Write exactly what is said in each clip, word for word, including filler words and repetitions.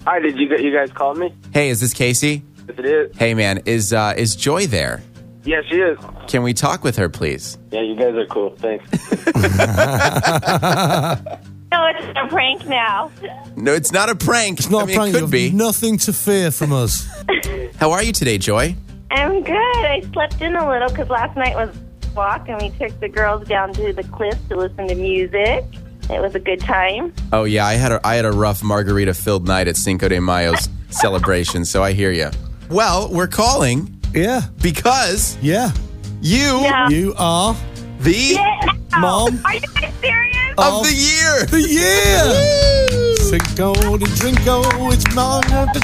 Hi, did you you guys call me? Hey, is this Casey? Yes, it is. Hey, man, is uh, is Joy there? Yes, she is. Can we talk with her, please? Yeah, you guys are cool. Thanks. No, it's a prank now. No, it's not a prank. It's not I mean, a prank. It You could have be. nothing to fear from us. How are you today, Joy? I'm good. I slept in a little because last night was a walk, and we took the girls down to the cliffs to listen to music. It was a good time. Oh yeah, I had a I had a rough margarita-filled night at Cinco de Mayo's celebration, so I hear you. Well, we're calling Yeah. because Yeah. you, No. You are the Yeah. Mom. Are you guys serious? of Oh. the year. the year. Cinco de Drinko, it's mom.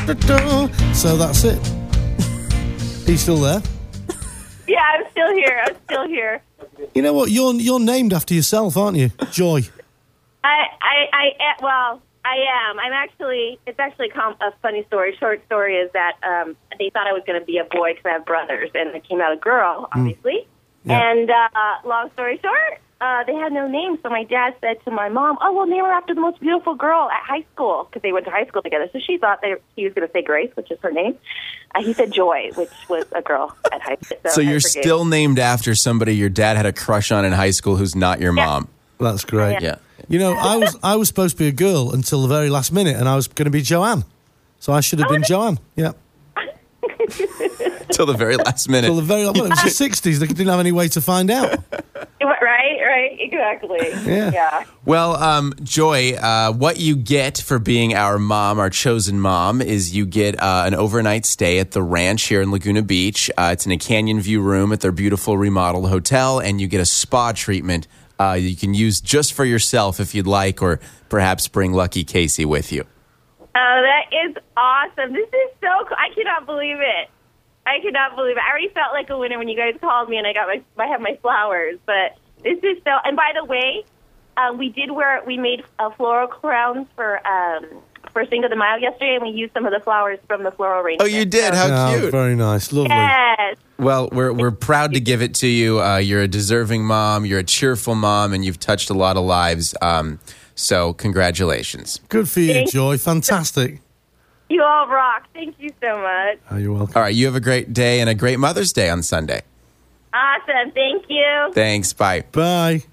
So that's it. Are you still there? Yeah, I'm still here. I'm still here. You know what? You're you're named after yourself, aren't you? Joy. I, I, I, eh, well, I am. I'm actually, it's actually com- a funny story. Short story is that um, they thought I was going to be a boy because I have brothers, and I came out a girl, obviously. Yeah. And uh, long story short, uh, they had no name, so my dad said to my mom, oh, well, name her after the most beautiful girl at high school, because they went to high school together. So she thought they, he was going to say Grace, which is her name. Uh, he said Joy, which was a girl at high school. So I you're forgave. still named after somebody your dad had a crush on in high school who's not your Yeah. mom. That's great. Yeah. You know, I was I was supposed to be a girl until the very last minute, and I was going to be Joanne. So I should have Oh, been no. Joanne. Yeah. Till the very last minute. Till the very well, it was the sixties. They didn't have any way to find out. Right, right, exactly. Yeah. Yeah. Well, um, Joy, uh, what you get for being our mom, our chosen mom, is you get uh, an overnight stay at the ranch here in Laguna Beach. Uh, it's in a canyon view room at their beautiful remodeled hotel, and you get a spa treatment uh, you can use just for yourself if you'd like, or perhaps bring Lucky Casey with you. Oh, that is awesome. This is so cool. I cannot believe it. I cannot believe it. I already felt like a winner when you guys called me and I got my, I have my flowers. But this is so, and by the way, um, we did wear, we made uh, floral crowns for, um, for Cinco de Mayo yesterday, and we used some of the flowers from the floral Oh, arrangement. you did? So- How Oh, cute. very nice. Lovely. Yes. Well, we're we're proud to give it to you. Uh, you're a deserving mom. You're a cheerful mom, and you've touched a lot of lives. Um, so congratulations. Good for you, Thank- Joy. Fantastic. You all rock. Thank you so much. Oh, you're welcome. All right, you have a great day and a great Mother's Day on Sunday. Awesome. Thank you. Thanks. Bye. Bye.